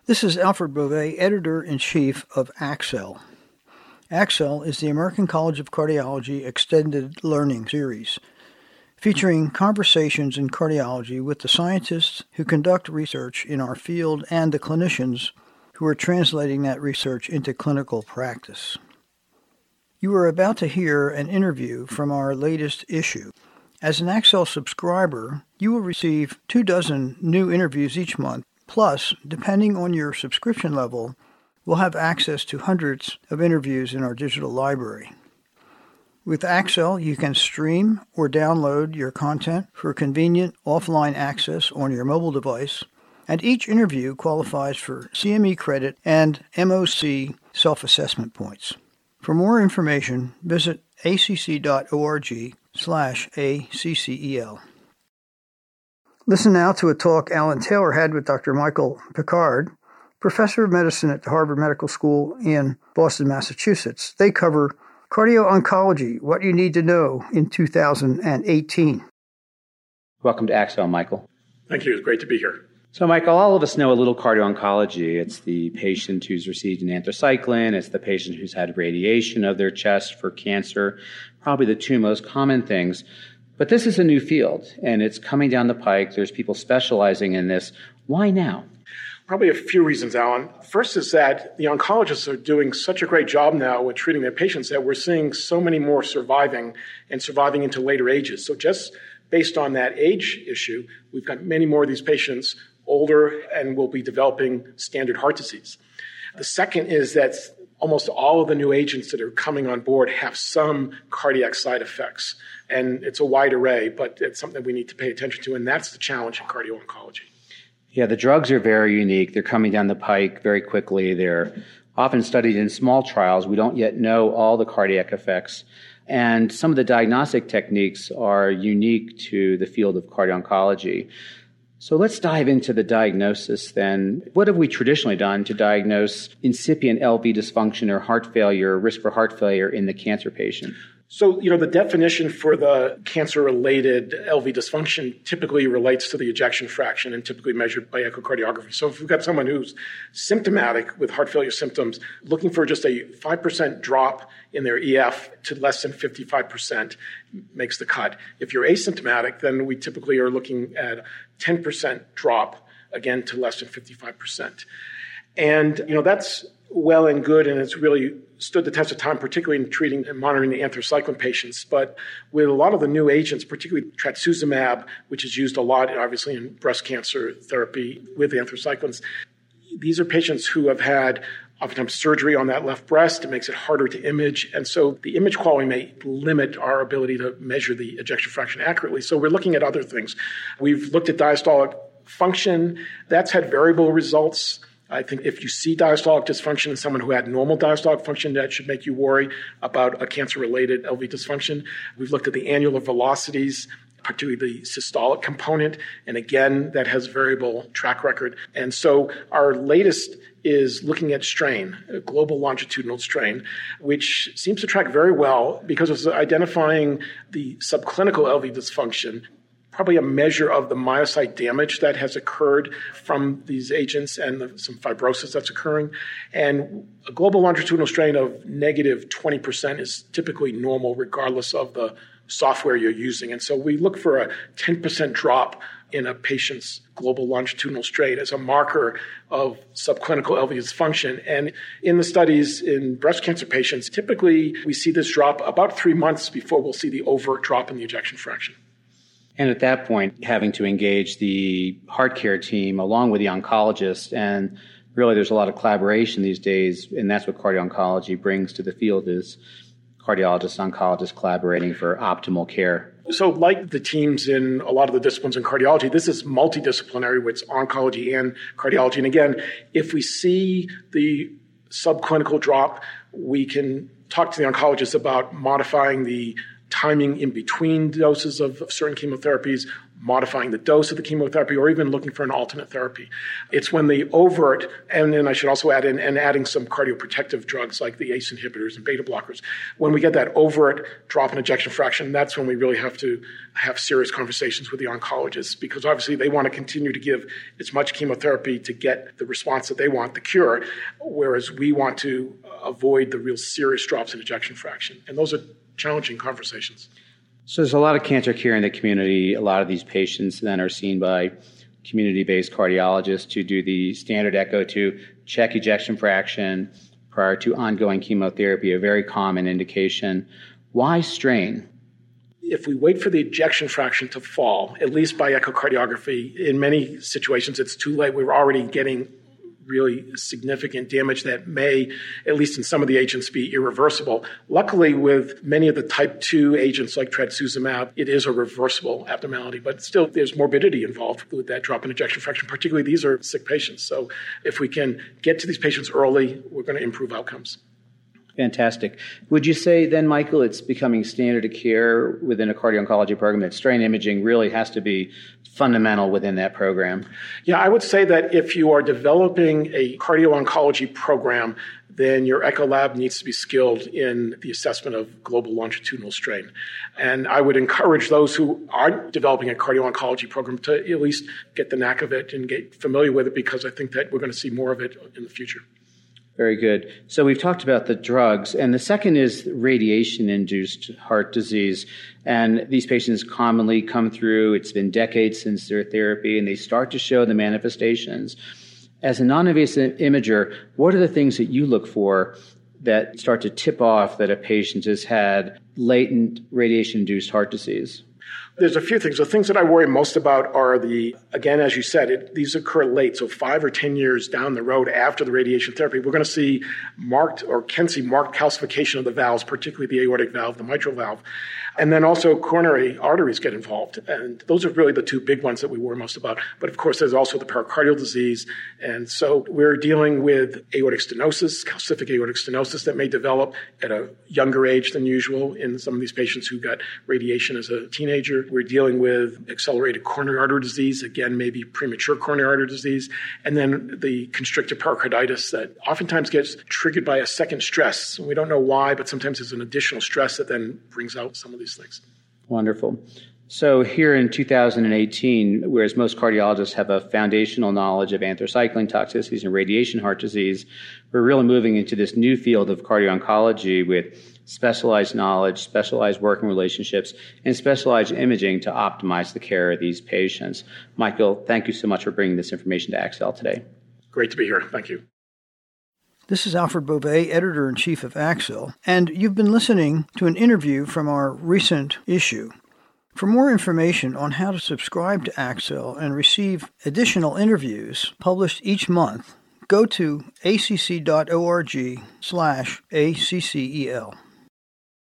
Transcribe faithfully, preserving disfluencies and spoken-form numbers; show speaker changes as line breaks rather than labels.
This is Alfred Beauvais, Editor-in-Chief of ACCEL. ACCEL is the American College of Cardiology Extended Learning Series, featuring conversations in cardiology with the scientists who conduct research in our field and the clinicians who are translating that research into clinical practice. You are about to hear an interview from our latest issue. As an ACCEL subscriber, you will receive two dozen new interviews each month. Plus, depending on your subscription level, we'll have access to hundreds of interviews in our digital library. With ACCEL, you can stream or download your content for convenient offline access on your mobile device, and each interview qualifies for C M E credit and M O C self-assessment points. For more information, visit acc.org slash ACCEL. Listen now to a talk Alan Taylor had with Doctor Michael Picard, professor of medicine at the Harvard Medical School in Boston, Massachusetts. They cover cardio-oncology, what you need to know in two thousand eighteen.
Welcome to ACCEL, Michael.
Thank you. It's great to be here.
So, Michael, all of us know a little cardio-oncology. It's the patient who's received an anthracycline. It's the patient who's had radiation of their chest for cancer, probably the two most common things. But this is a new field, and it's coming down the pike. There's people specializing in this. Why now?
Probably a few reasons, Alan. First is that the oncologists are doing such a great job now with treating their patients that we're seeing so many more surviving and surviving into later ages. So just based on that age issue, we've got many more of these patients older and will be developing standard heart disease. The second is that almost all of the new agents that are coming on board have some cardiac side effects. And it's a wide array, but it's something that we need to pay attention to, and that's the challenge in cardio-oncology.
Yeah, the drugs are very unique. They're coming down the pike very quickly. They're often studied in small trials. We don't yet know all the cardiac effects. And some of the diagnostic techniques are unique to the field of cardio-oncology. So let's dive into the diagnosis then. What have we traditionally done to diagnose incipient L V dysfunction or heart failure, risk for heart failure in the cancer patient?
So, you know, the definition for the cancer-related L V dysfunction typically relates to the ejection fraction and typically measured by echocardiography. So if we've got someone who's symptomatic with heart failure symptoms, looking for just a five percent drop in their E F to less than fifty-five percent makes the cut. If you're asymptomatic, then we typically are looking at a ten percent drop, again, to less than fifty-five percent. And, you know, that's well and good, and it's really stood the test of time, particularly in treating and monitoring the anthracycline patients. But with a lot of the new agents, particularly trastuzumab, which is used a lot, obviously, in breast cancer therapy with anthracyclines, these are patients who have had oftentimes surgery on that left breast. It makes it harder to image. And so the image quality may limit our ability to measure the ejection fraction accurately. So we're looking at other things. We've looked at diastolic function. That's had variable results. I think if you see diastolic dysfunction in someone who had normal diastolic function, that should make you worry about a cancer-related L V dysfunction. We've looked at the annular velocities, particularly the systolic component, and again, that has variable track record. And so our latest is looking at strain, a global longitudinal strain, which seems to track very well because it's identifying the subclinical L V dysfunction, probably a measure of the myocyte damage that has occurred from these agents and the, some fibrosis that's occurring. And a global longitudinal strain of negative twenty percent is typically normal regardless of the software you're using. And so we look for a ten percent drop in a patient's global longitudinal strain as a marker of subclinical L V dysfunction. And in the studies in breast cancer patients, typically we see this drop about three months before we'll see the overt drop in the ejection fraction.
And at that point, having to engage the heart care team along with the oncologist, and really there's a lot of collaboration these days, and that's what cardio-oncology brings to the field is cardiologists, oncologists collaborating for optimal care.
So like the teams in a lot of the disciplines in cardiology, this is multidisciplinary with oncology and cardiology. And again, if we see the subclinical drop, we can talk to the oncologist about modifying the timing in between doses of certain chemotherapies, modifying the dose of the chemotherapy or even looking for an alternate therapy. It's when the overt, and then I should also add in, and adding some cardioprotective drugs like the A C E inhibitors and beta blockers. When we get that overt drop in ejection fraction, that's when we really have to have serious conversations with the oncologists, because obviously they want to continue to give as much chemotherapy to get the response that they want, the cure, whereas we want to avoid the real serious drops in ejection fraction. And those are challenging conversations.
So there's a lot of cancer care in the community. A lot of these patients then are seen by community-based cardiologists who do the standard echo to check ejection fraction prior to ongoing chemotherapy, a very common indication. Why strain?
If we wait for the ejection fraction to fall, at least by echocardiography, in many situations it's too late. We're already getting really significant damage that may, at least in some of the agents, be irreversible. Luckily, with many of the type two agents like trastuzumab, it is a reversible abnormality, but still there's morbidity involved with that drop in ejection fraction. Particularly, these are sick patients. So if we can get to these patients early, we're going to improve outcomes.
Fantastic. Would you say then, Michael, it's becoming standard of care within a cardio-oncology program that strain imaging really has to be fundamental within that program?
Yeah, I would say that if you are developing a cardio-oncology program, then your echo lab needs to be skilled in the assessment of global longitudinal strain. And I would encourage those who aren't developing a cardio-oncology program to at least get the knack of it and get familiar with it, because I think that we're going to see more of it in the future.
Very good. So we've talked about the drugs, and the second is radiation-induced heart disease. And these patients commonly come through, it's been decades since their therapy, and they start to show the manifestations. As a non-invasive imager, what are the things that you look for that start to tip off that a patient has had latent radiation-induced heart disease?
There's a few things. The things that I worry most about are the, again, as you said, it, these occur late. So five or ten years down the road after the radiation therapy, we're going to see marked or can see marked calcification of the valves, particularly the aortic valve, the mitral valve. And then also coronary arteries get involved. And those are really the two big ones that we worry most about. But of course, there's also the pericardial disease. And so we're dealing with aortic stenosis, calcific aortic stenosis that may develop at a younger age than usual in some of these patients who got radiation as a teenager. We're dealing with accelerated coronary artery disease, again, maybe premature coronary artery disease. And then the constrictive pericarditis that oftentimes gets triggered by a second stress. We don't know why, but sometimes there's an additional stress that then brings out some of these things.
Wonderful. So here in two thousand eighteen, whereas most cardiologists have a foundational knowledge of anthracycline toxicities and radiation heart disease, we're really moving into this new field of cardio-oncology with specialized knowledge, specialized working relationships, and specialized imaging to optimize the care of these patients. Michael, thank you so much for bringing this information to Accel today.
Great to be here. Thank you.
This is Alfred Beauvais, Editor-in-Chief of Accel, and you've been listening to an interview from our recent issue. For more information on how to subscribe to Accel and receive additional interviews published each month, go to acc.org slash ACCEL.